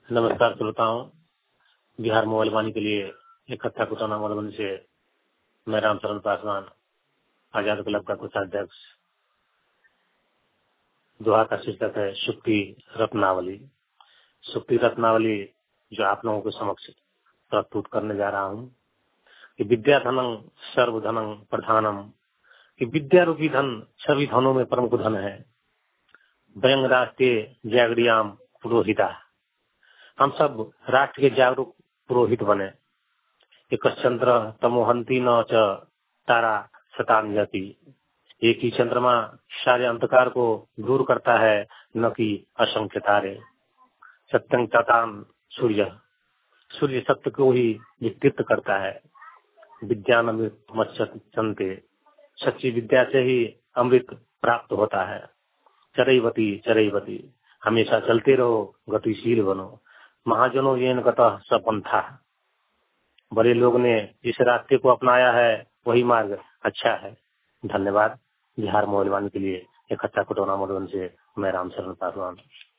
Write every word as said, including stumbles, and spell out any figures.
नमस्कार श्रोताओं, बिहार मोबाइल वाणी के लिए इकट्ठा कुटाना मधुबनी से मैं रामचरण पासवान, आजाद क्लब का कोषाध्यक्ष। दोहा का शीर्षक है सुक्ति रत्नावली। सुक्ति रत्नावली जो आप लोगों के समक्ष प्रस्तुत करने जा रहा हूँ कि विद्या धनं सर्वधनं प्रधानम, कि विद्या रूपी धन सभी धनों में प्रमुख धन है। व्यंग राष्ट्रीय जागरियाम पुरोहिता, हम सब राष्ट्र के जागरूक पुरोहित बने। एक चंद्र तमोहंती न च तारा शतान्यति, एक ही चंद्रमा सारे अंधकार को दूर करता है, न कि असंख्य तारे। सत्यं तताम सूर्य, सूर्य सत्य को ही विकृत करता है। विज्ञान अमृत मच्यन्ते, सच्ची विद्या से ही अमृत प्राप्त होता है। चरैवती चरैवती, हमेशा चलते रहो, गतिशील बनो। महाजनों येन गतः स पंथा, बड़े लोग ने जिस रास्ते को अपनाया है वही मार्ग अच्छा है। धन्यवाद। बिहार मोबाइल वाणी के लिए इकट्ठा कुटौना मधुबन से मैं रामचरण पासवान।